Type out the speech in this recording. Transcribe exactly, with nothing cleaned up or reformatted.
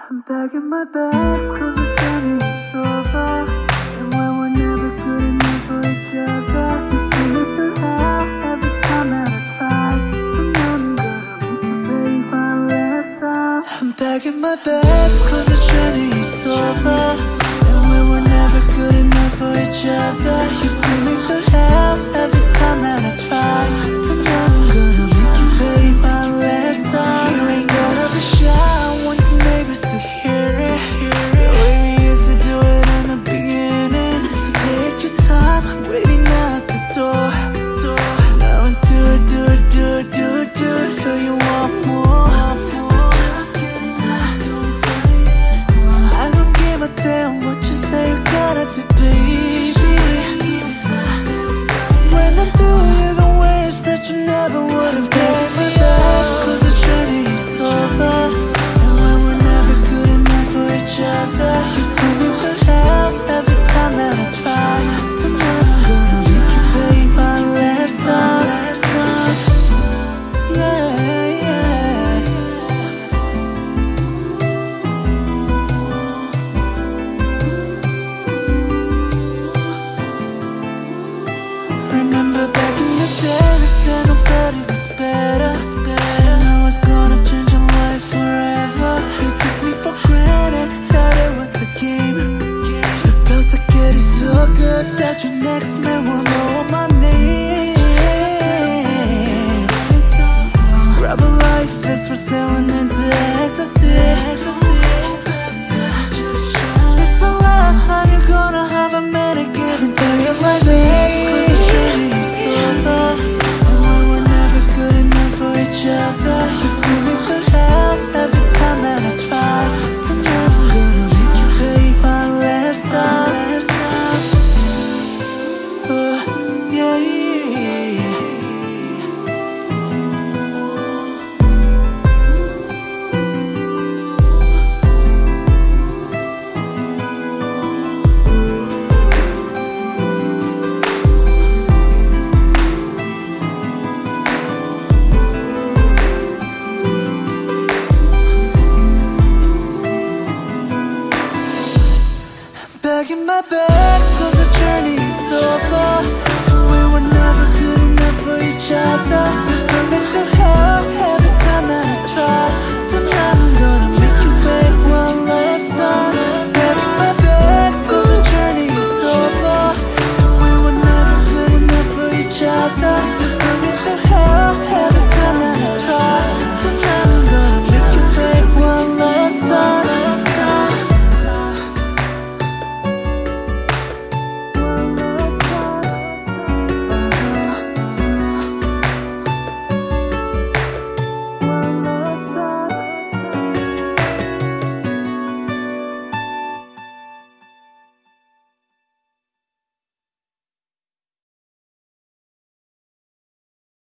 I'm back in my bed, cause the journey is over. And when we're never good enough for each other, you feel it to hell every time that I try. So now I'm gonna make you pay my lesson. I'm back in my bed, cause the journey is over. And when we're never good enough for each other, you feel me through hell every time that I try. So now I'm gonna make you pay my lesson. You ain't gonna be shy when the neighbors to hear it. The way we used to do it in the beginning. So take your time, waiting out the door. Now I do it, do it, do it, do it, do it till you want more. I don't give a damn what you say, you gotta do, baby. When I'm through, you're gonna wish that you never would've gave me up. Cause the journey is over. And when we're never good enough for each other, you put me through hell every time that I try. Tonight I'm gonna make you pay my lesson. Yeah, yeah. Remember back in the day, we said nobody was better. And I was gonna change your life forever. You took me for granted, thought it was a game. You built to get it so good that your next man will know my name. Grab a life as we're sailing into ecstasy. It's the last time you're gonna have a man again and tell you like me. You put me through hell every time that I try. Tonight I'm gonna make you pay my lesson. Uh, yeah, yeah, yeah. Back in my bed.